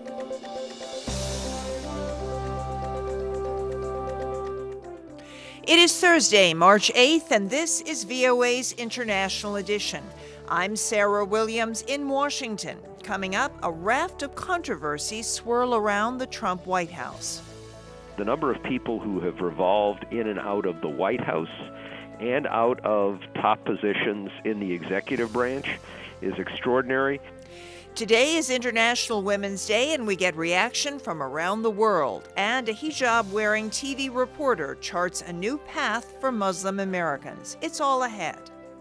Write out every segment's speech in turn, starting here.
It is Thursday, March 8th, and this is VOA's International Edition. I'm Sarah Williams in Washington. Coming up, a raft of controversies swirl around the Trump White House. The number of people who have revolved in and out of the White House and out of top positions in the executive branch is extraordinary. Today is International Women's Day, and we get reaction from around the world. And a hijab-wearing TV reporter charts a new path for Muslim Americans. It's all ahead.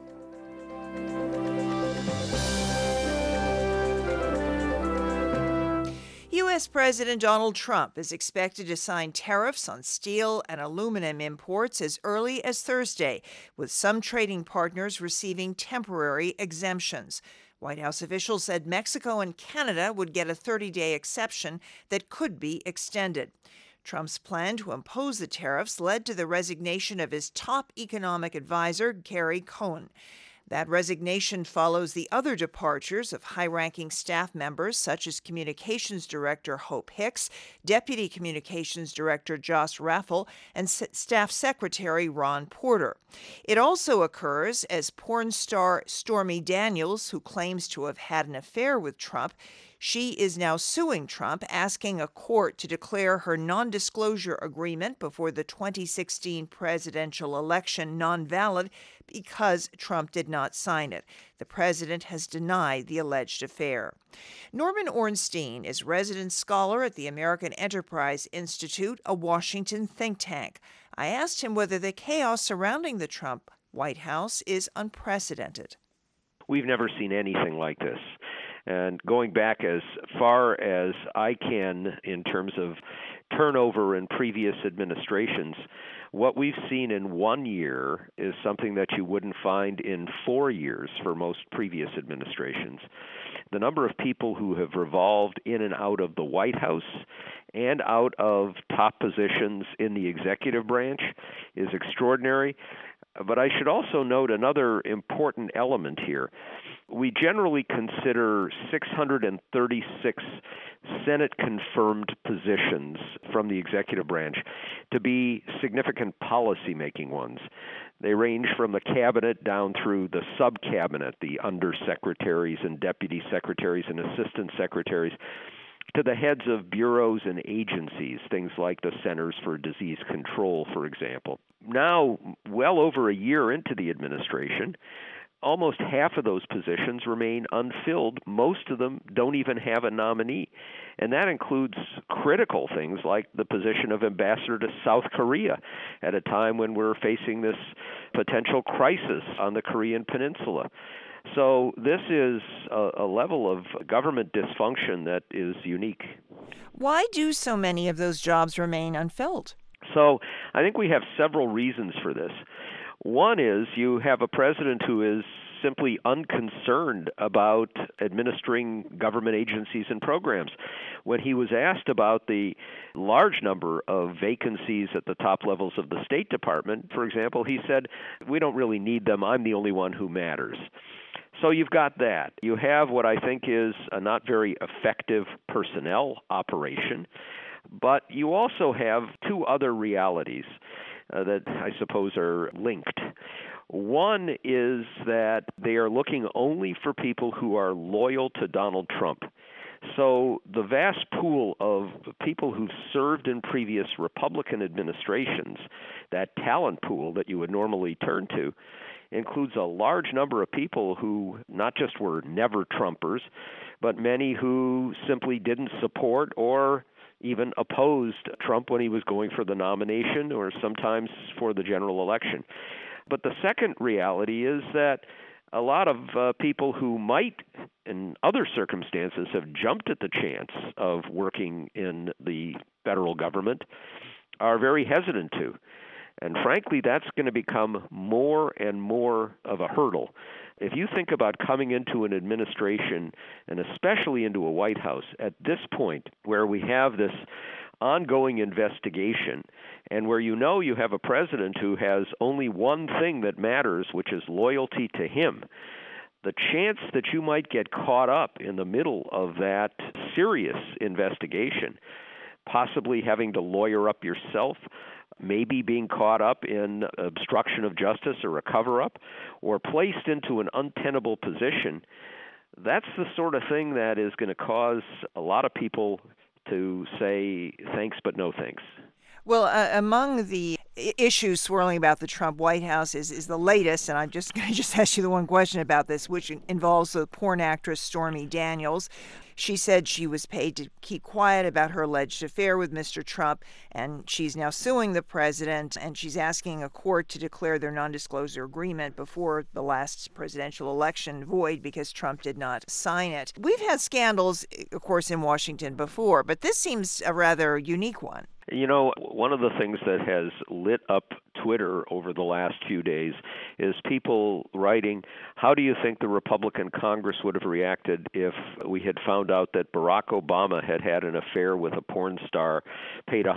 U.S. President Donald Trump is expected to sign tariffs on steel and aluminum imports as early as Thursday, with some trading partners receiving temporary exemptions. White House officials said Mexico and Canada would get a 30-day exception that could be extended. Trump's plan to impose the tariffs led to the resignation of his top economic advisor, Gary Cohn. That resignation follows the other departures of high-ranking staff members such as Communications Director Hope Hicks, Deputy Communications Director Josh Raffel, and Staff Secretary Ron Porter. It also occurs as porn star Stormy Daniels, who claims to have had an affair with Trump. She is now suing Trump, asking a court to declare her non-disclosure agreement before the 2016 presidential election non-valid because Trump did not sign it. The president has denied the alleged affair. Norman Ornstein is resident scholar at the American Enterprise Institute, a Washington think tank. I asked him whether the chaos surrounding the Trump White House is unprecedented. We've never seen anything like this. And going back as far as I can in terms of turnover in previous administrations, what we've seen in 1 year is something that you wouldn't find in 4 years for most previous administrations. The number of people who have revolved in and out of the White House and out of top positions in the executive branch is extraordinary. But I should also note another important element here. We generally consider 636 Senate-confirmed positions from the executive branch to be significant policy-making ones. They range from the cabinet down through the sub-cabinet, the undersecretaries and deputy secretaries and assistant secretaries, to the heads of bureaus and agencies, things like the Centers for Disease Control, for example. Now, well over a year into the administration, almost half of those positions remain unfilled. Most of them don't even have a nominee. And that includes critical things like the position of ambassador to South Korea at a time when we're facing this potential crisis on the Korean Peninsula. So this is a level of government dysfunction that is unique. Why do so many of those jobs remain unfilled? So I think we have several reasons for this. One is you have a president who is simply unconcerned about administering government agencies and programs. When he was asked about the large number of vacancies at the top levels of the State Department, for example, he said, "We don't really need them. I'm the only one who matters." So you've got that. You have what I think is a not very effective personnel operation, but you also have two other realities that I suppose are linked. One is that they are looking only for people who are loyal to Donald Trump. So the vast pool of people who've served in previous Republican administrations, that talent pool that you would normally turn to, includes a large number of people who not just were never Trumpers, but many who simply didn't support or even opposed Trump when he was going for the nomination or sometimes for the general election. But the second reality is that a lot of people who might, in other circumstances, have jumped at the chance of working in the federal government are very hesitant to. And frankly, that's going to become more and more of a hurdle. If you think about coming into an administration, and especially into a White House, at this point where we have this ongoing investigation and where you know you have a president who has only one thing that matters, which is loyalty to him, the chance that you might get caught up in the middle of that serious investigation, possibly having to lawyer up yourself, maybe being caught up in obstruction of justice or a cover-up, or placed into an untenable position, that's the sort of thing that is going to cause a lot of people to say thanks but no thanks. Well, among the issues swirling about the Trump White House is the latest, and I'm just going to just ask you the one question about this, which involves the porn actress Stormy Daniels. She said she was paid to keep quiet about her alleged affair with Mr. Trump, and she's now suing the president, and she's asking a court to declare their non-disclosure agreement before the last presidential election void because Trump did not sign it. We've had scandals, of course, in Washington before, but this seems a rather unique one. You know, one of the things that has lit up Twitter over the last few days is people writing, how do you think the Republican Congress would have reacted if we had found out that Barack Obama had had an affair with a porn star, paid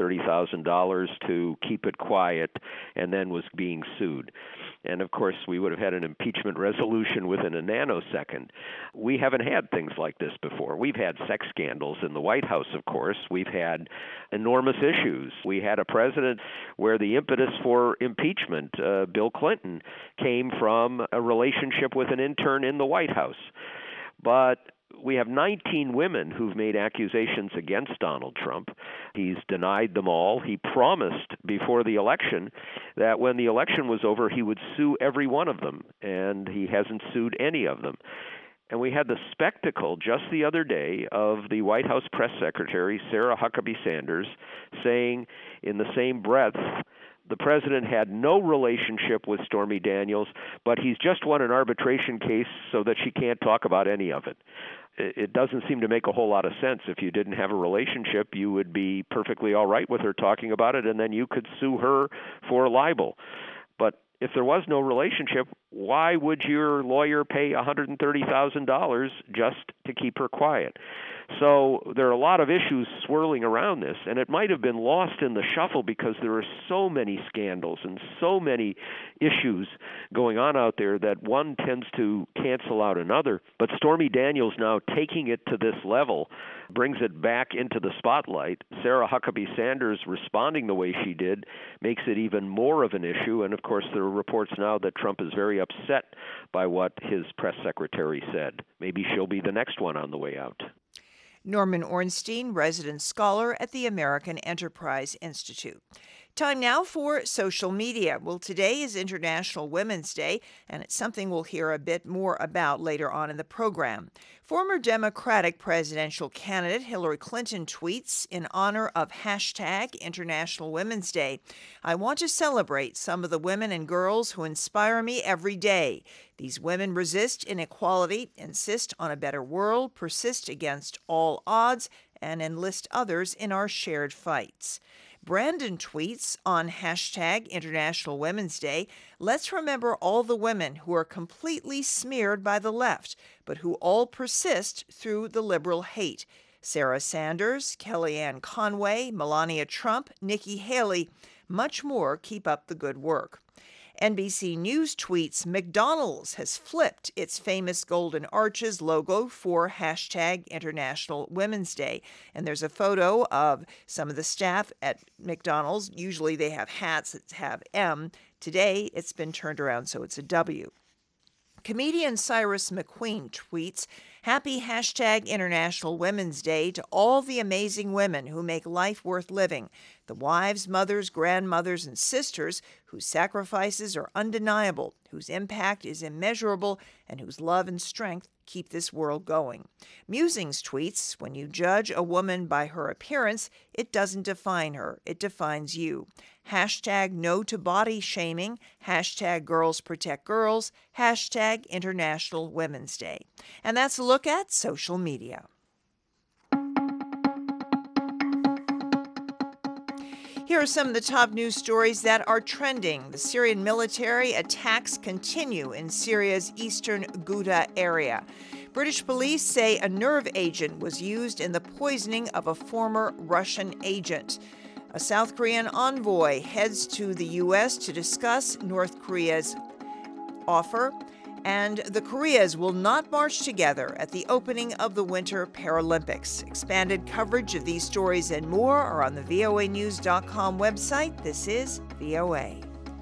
$130,000 to keep it quiet, and then was being sued? And, of course, we would have had an impeachment resolution within a nanosecond. We haven't had things like this before. We've had sex scandals in the White House, of course. We've had enormous issues. We had a president where the impetus for impeachment, Bill Clinton, came from a relationship with an intern in the White House. But we have 19 women who've made accusations against Donald Trump. He's denied them all. He promised before the election that when the election was over, he would sue every one of them, and he hasn't sued any of them. And we had the spectacle just the other day of the White House press secretary, Sarah Huckabee Sanders, saying in the same breath, the president had no relationship with Stormy Daniels, but he's just won an arbitration case so that she can't talk about any of it. It doesn't seem to make a whole lot of sense. If you didn't have a relationship, you would be perfectly all right with her talking about it, and then you could sue her for libel. But if there was no relationship, why would your lawyer pay $130,000 just to keep her quiet? So there are a lot of issues swirling around this, and it might have been lost in the shuffle because there are so many scandals and so many issues going on out there that one tends to cancel out another. But Stormy Daniels now taking it to this level brings it back into the spotlight. Sarah Huckabee Sanders responding the way she did makes it even more of an issue. And, of course, there are reports now that Trump is very upset by what his press secretary said. Maybe she'll be the next one on the way out. Norman Ornstein, resident scholar at the American Enterprise Institute. Time now for social media. Well, today is International Women's Day, and it's something we'll hear a bit more about later on in the program. Former Democratic presidential candidate Hillary Clinton tweets in honor of hashtag International Women's Day, "I want to celebrate some of the women and girls who inspire me every day. These women resist inequality, insist on a better world, persist against all odds, and enlist others in our shared fights." Brandon tweets on hashtag International Women's Day, "Let's remember all the women who are completely smeared by the left, but who all persist through the liberal hate. Sarah Sanders, Kellyanne Conway, Melania Trump, Nikki Haley, much more. Keep up the good work." NBC News tweets, "McDonald's has flipped its famous Golden Arches logo for hashtag International Women's Day." And there's a photo of some of the staff at McDonald's. Usually they have hats that have M. Today it's been turned around so it's a W. Comedian Cyrus McQueen tweets, "Happy hashtag International Women's Day to all the amazing women who make life worth living, the wives, mothers, grandmothers, and sisters whose sacrifices are undeniable, whose impact is immeasurable, and whose love and strength keep this world going." Musings tweets, "When you judge a woman by her appearance, it doesn't define her, it defines you. Hashtag no to body shaming, hashtag girls protect girls, hashtag International Women's Day." And that's a look at social media. Here are some of the top news stories that are trending. The Syrian military attacks continue in Syria's eastern Ghouta area. British police say a nerve agent was used in the poisoning of a former Russian agent. A South Korean envoy heads to the U.S. to discuss North Korea's offer. And the Koreas will not march together at the opening of the Winter Paralympics. Expanded coverage of these stories and more are on the voanews.com website. This is VOA.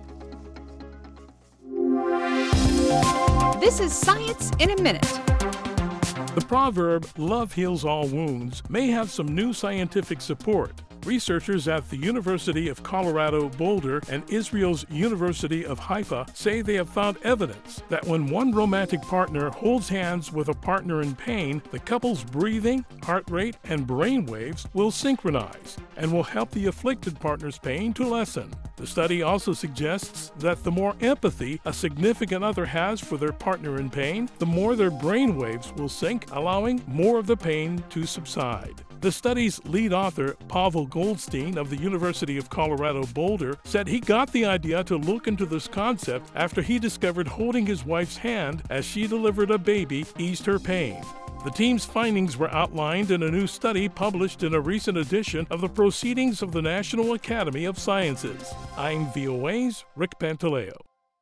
This is Science in a Minute. The proverb, "love heals all wounds," may have some new scientific support. Researchers at the University of Colorado Boulder and Israel's University of Haifa say they have found evidence that when one romantic partner holds hands with a partner in pain, the couple's breathing, heart rate, and brain waves will synchronize and will help the afflicted partner's pain to lessen. The study also suggests that the more empathy a significant other has for their partner in pain, the more their brain waves will sync, allowing more of the pain to subside. The study's lead author, Pavel Goldstein of the University of Colorado Boulder, said he got the idea to look into this concept after he discovered holding his wife's hand as she delivered a baby eased her pain. The team's findings were outlined in a new study published in a recent edition of the Proceedings of the National Academy of Sciences. I'm VOA's Rick Pantaleo.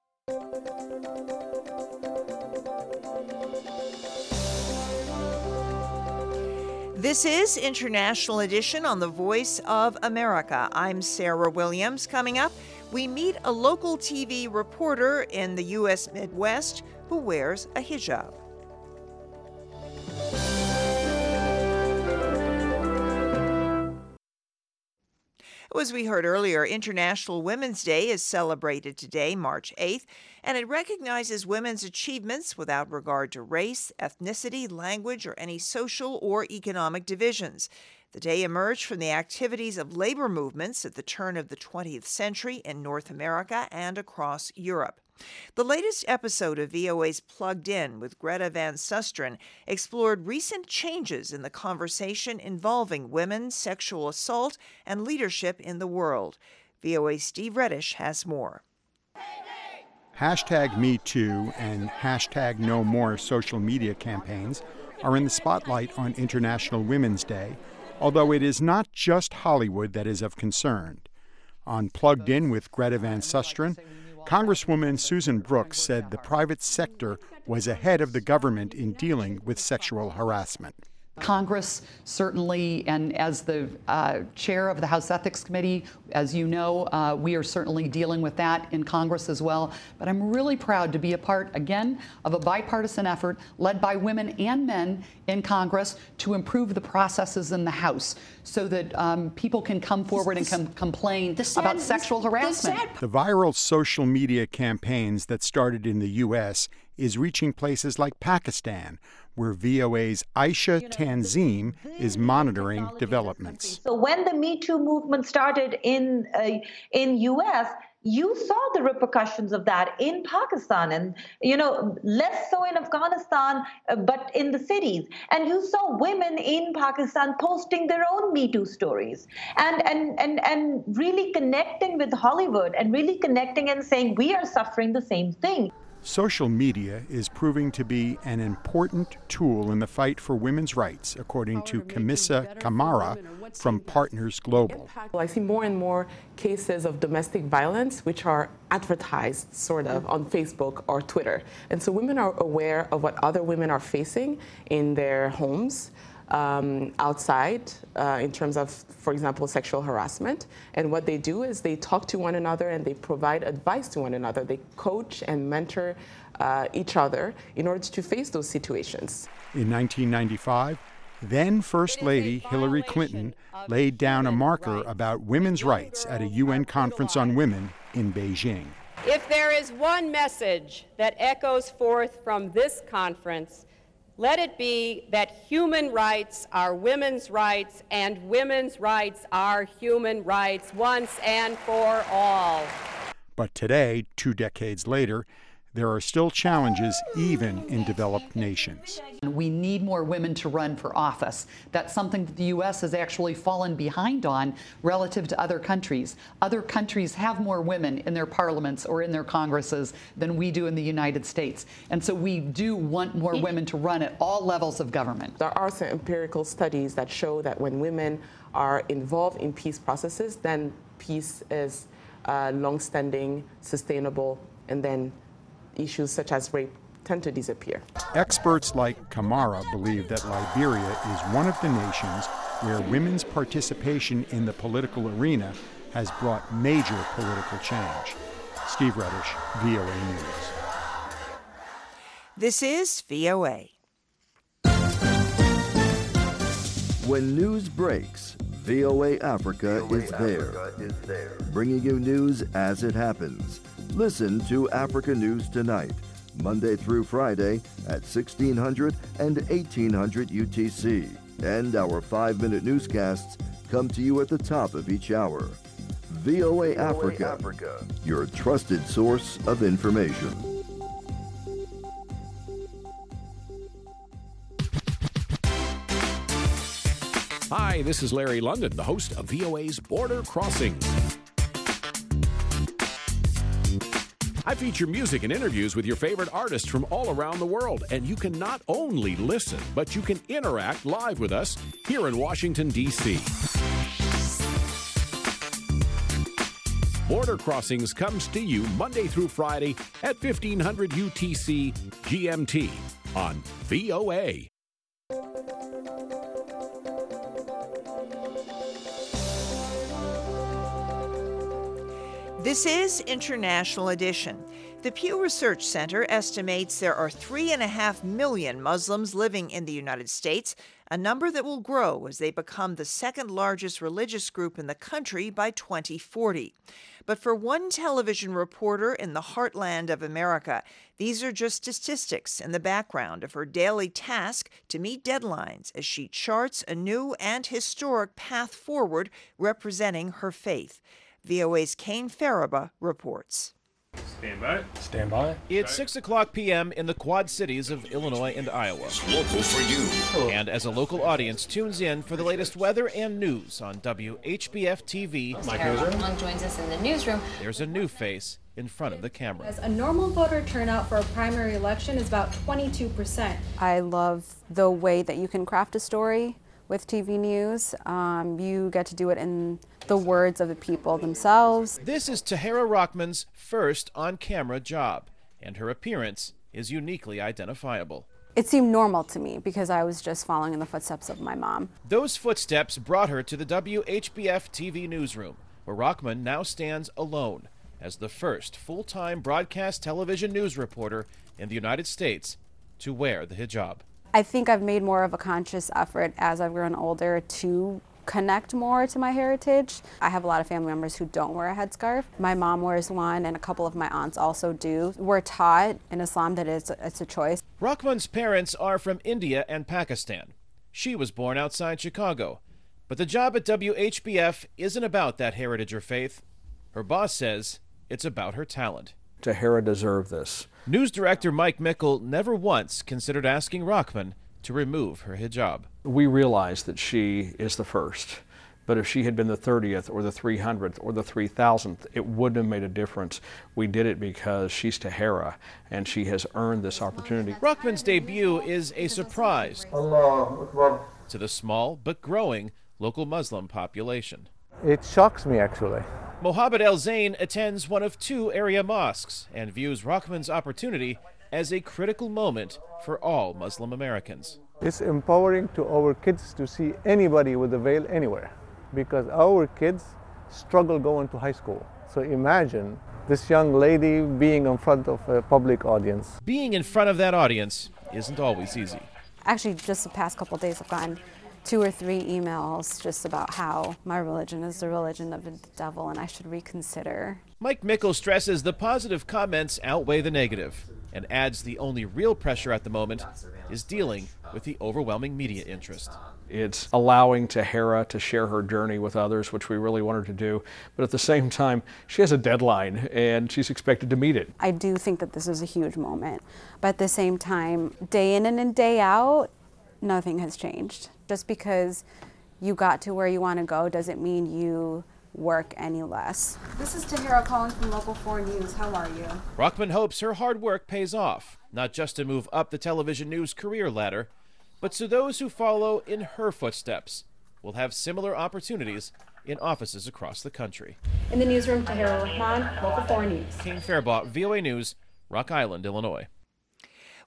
This is International Edition on the Voice of America. I'm Sarah Williams. Coming up, we meet a local TV reporter in the U.S. Midwest who wears a hijab. As we heard earlier, International Women's Day is celebrated today, March 8th, and it recognizes women's achievements without regard to race, ethnicity, language, or any social or economic divisions. The day emerged from the activities of labor movements at the turn of the 20th century in North America and across Europe. The latest episode of VOA's Plugged In with Greta Van Susteren explored recent changes in the conversation involving women, sexual assault, and leadership in the world. VOA's Steve Reddish has more. Hashtag #MeToo and hashtag No More social media campaigns are in the spotlight on International Women's Day, although it is not just Hollywood that is of concern. On Plugged In with Greta Van Susteren, Congresswoman Susan Brooks said the private sector was ahead of the government in dealing with sexual harassment. Congress certainly, and as the chair of the House Ethics Committee, as you know, we are certainly dealing with that in Congress as well. But I'm really proud to be a part, again, of a bipartisan effort led by women and men in Congress to improve the processes in the House so that people can come forward and complain about sexual harassment. The viral social media campaigns that started in the U.S. is reaching places like Pakistan, where VOA's Aisha Tanzim is monitoring developments. So when the Me Too movement started in U.S., you saw the repercussions of that in Pakistan and, less so in Afghanistan, but in the cities. And you saw women in Pakistan posting their own Me Too stories and really connecting with Hollywood and really connecting and saying, we are suffering the same thing. Social media is proving to be an important tool in the fight for women's rights, according to Camissa Kamara from Partners Global. I see more and more cases of domestic violence which are advertised sort of on Facebook or Twitter. And so women are aware of what other women are facing in their homes, outside, in terms of, for example, sexual harassment. And what they do is they talk to one another and they provide advice to one another. They coach and mentor each other in order to face those situations. In 1995, then First Lady Hillary Clinton laid down a marker about women's rights at a UN conference on women in Beijing. If there is one message that echoes forth from this conference, let it be that human rights are women's rights and women's rights are human rights once and for all. But today, 2 decades later, there are still challenges even in developed nations. We need more women to run for office. That's something that the U.S. has actually fallen behind on relative to other countries. Other countries have more women in their parliaments or in their Congresses than we do in the United States. And so we do want more women to run at all levels of government. There are some empirical studies that show that when women are involved in peace processes, then peace is long-standing, sustainable, and then issues such as rape tend to disappear. Experts like Kamara believe that Liberia is one of the nations where women's participation in the political arena has brought major political change. Steve Reddish, VOA News. This is VOA. When news breaks, VOA Africa is there, bringing you news as it happens. Listen to Africa News Tonight, Monday through Friday at 1600 and 1800 UTC. And our 5-minute newscasts come to you at the top of each hour. VOA Africa, your trusted source of information. Hi, this is Larry London, the host of VOA's Border Crossings. I feature music and interviews with your favorite artists from all around the world, and you can not only listen, but you can interact live with us here in Washington, D.C. Border Crossings comes to you Monday through Friday at 1500 UTC GMT on VOA. This is International Edition. The Pew Research Center estimates there are 3.5 million Muslims living in the United States, a number that will grow as they become the second largest religious group in the country by 2040. But for one television reporter in the heartland of America, these are just statistics in the background of her daily task to meet deadlines as she charts a new and historic path forward representing her faith. VOA's Kane Faraba reports. Stand by. Stand by. It's 6 o'clock p.m. in the Quad Cities of Illinois and Iowa. It's local for you. And as a local audience tunes in for the latest weather and news on WHBF TV, Mike Rockman joins us in the newsroom. There's a new face in front of the camera. As a normal voter turnout for a primary election is about 22%. I love the way that you can craft a story with TV news. You get to do it in the words of the people themselves. This is Tahera Rockman's first on-camera job, and her appearance is uniquely identifiable. It seemed normal to me because I was just following in the footsteps of my mom. Those footsteps brought her to the WHBF TV newsroom, where Rockman now stands alone as the first full-time broadcast television news reporter in the United States to wear the hijab. I think I've made more of a conscious effort as I've grown older to connect more to my heritage. I have a lot of family members who don't wear a headscarf. My mom wears one, and a couple of my aunts also do. We're taught in Islam that it's a choice. Rockman's parents are from India and Pakistan. She was born outside Chicago. But the job at WHBF isn't about that heritage or faith. Her boss says it's about her talent. Tahera deserved this. News director Mike Mickle never once considered asking Rockman to remove her hijab. We realize that she is the first, but if she had been the 30th or the 300th or the 3000th, it wouldn't have made a difference. We did it because she's Tahera, and she has earned this opportunity. Rockman's debut is a surprise to the small but growing local Muslim population. It shocks me, actually. Mohammed El Zain attends one of 2 area mosques and views Rockman's opportunity as a critical moment for all Muslim Americans. It's empowering to our kids to see anybody with a veil anywhere, because our kids struggle going to high school. So imagine this young lady being in front of a public audience. Being in front of that audience isn't always easy. Actually, just the past couple of days I've gotten 2 or 3 emails just about how my religion is the religion of the devil and I should reconsider. Mike Mickle stresses the positive comments outweigh the negative and adds the only real pressure at the moment is dealing with the overwhelming media interest. It's allowing Tahera to share her journey with others, which we really want her to do, but at the same time, she has a deadline and she's expected to meet it. I do think that this is a huge moment, but at the same time, day in and day out, nothing has changed. Just because you got to where you want to go doesn't mean you work any less. This is Tahera calling from Local 4 News. How are you? Rockman hopes her hard work pays off, not just to move up the television news career ladder, but so those who follow in her footsteps will have similar opportunities in offices across the country. In the newsroom, Tahera Rahman, Local 4 News. Kane Faribault, VOA News, Rock Island, Illinois.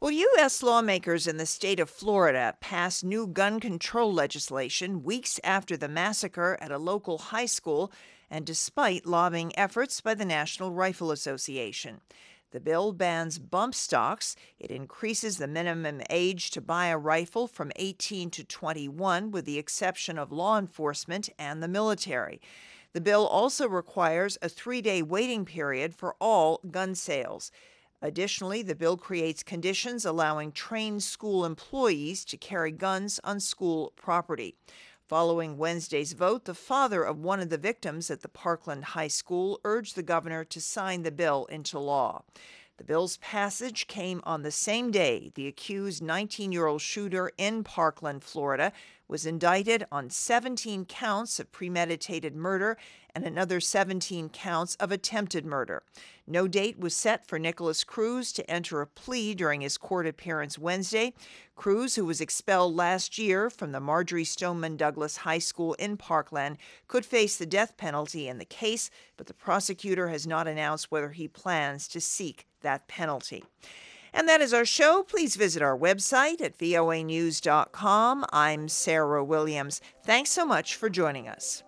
Well, U.S. lawmakers in the state of Florida passed new gun control legislation weeks after the massacre at a local high school and despite lobbying efforts by the National Rifle Association. The bill bans bump stocks. It increases the minimum age to buy a rifle from 18 to 21, with the exception of law enforcement and the military. The bill also requires a 3-day waiting period for all gun sales. Additionally, the bill creates conditions allowing trained school employees to carry guns on school property. Following Wednesday's vote, the father of one of the victims at the Parkland High School urged the governor to sign the bill into law. The bill's passage came on the same day the accused 19-year-old shooter in Parkland, Florida, was indicted on 17 counts of premeditated murder and another 17 counts of attempted murder. No date was set for Nicholas Cruz to enter a plea during his court appearance Wednesday. Cruz, who was expelled last year from the Marjory Stoneman Douglas High School in Parkland, could face the death penalty in the case, but the prosecutor has not announced whether he plans to seek that penalty. And that is our show. Please visit our website at voanews.com. I'm Sarah Williams. Thanks so much for joining us.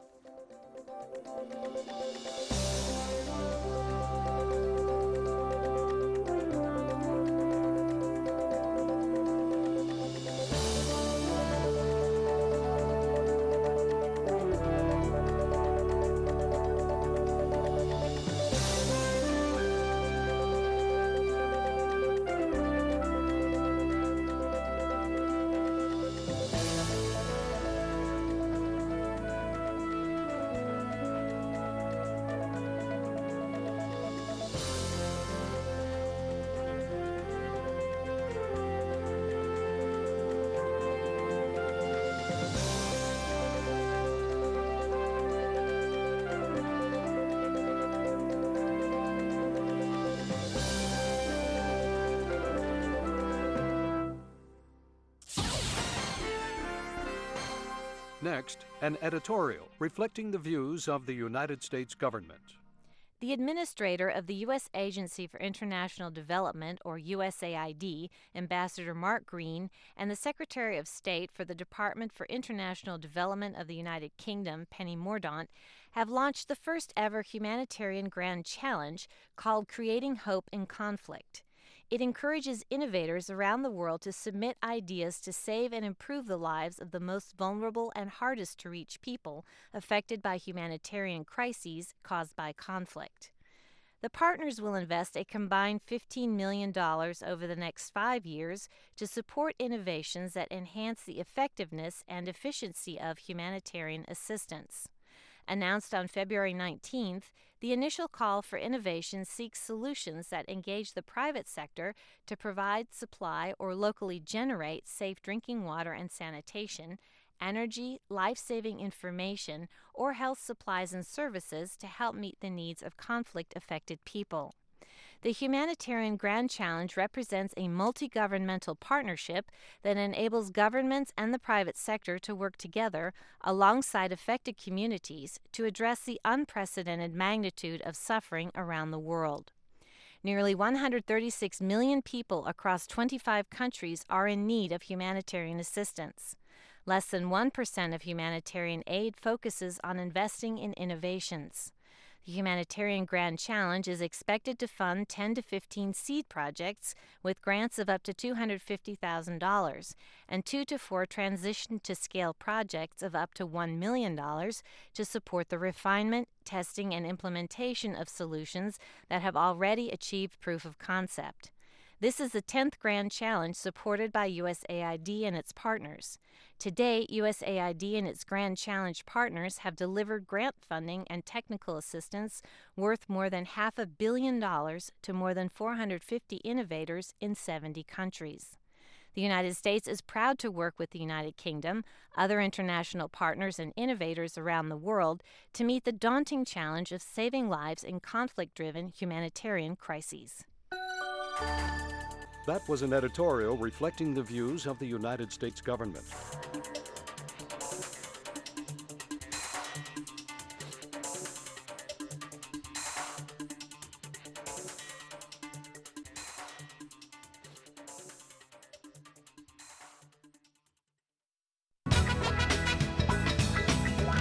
Next, an editorial reflecting the views of the United States government. The administrator of the U.S. Agency for International Development, or USAID, Ambassador Mark Green, and the Secretary of State for the Department for International Development of the United Kingdom, Penny Mordaunt, have launched the first ever humanitarian grand challenge called Creating Hope in Conflict. It encourages innovators around the world to submit ideas to save and improve the lives of the most vulnerable and hardest to reach people affected by humanitarian crises caused by conflict. The partners will invest a combined $15 million over the next 5 years to support innovations that enhance the effectiveness and efficiency of humanitarian assistance. Announced on February 19th, the initial call for innovation seeks solutions that engage the private sector to provide, supply, or locally generate safe drinking water and sanitation, energy, life-saving information, or health supplies and services to help meet the needs of conflict-affected people. The Humanitarian Grand Challenge represents a multi-governmental partnership that enables governments and the private sector to work together alongside affected communities to address the unprecedented magnitude of suffering around the world. Nearly 136 million people across 25 countries are in need of humanitarian assistance. Less than 1% of humanitarian aid focuses on investing in innovations. The Humanitarian Grand Challenge is expected to fund 10 to 15 seed projects with grants of up to $250,000 and 2 to 4 transition-to-scale projects of up to $1 million to support the refinement, testing, and implementation of solutions that have already achieved proof of concept. This is the 10th Grand Challenge supported by USAID and its partners. To date, USAID and its Grand Challenge partners have delivered grant funding and technical assistance worth more than $500 million to more than 450 innovators in 70 countries. The United States is proud to work with the United Kingdom, other international partners, and innovators around the world to meet the daunting challenge of saving lives in conflict-driven humanitarian crises. That was an editorial reflecting the views of the United States government.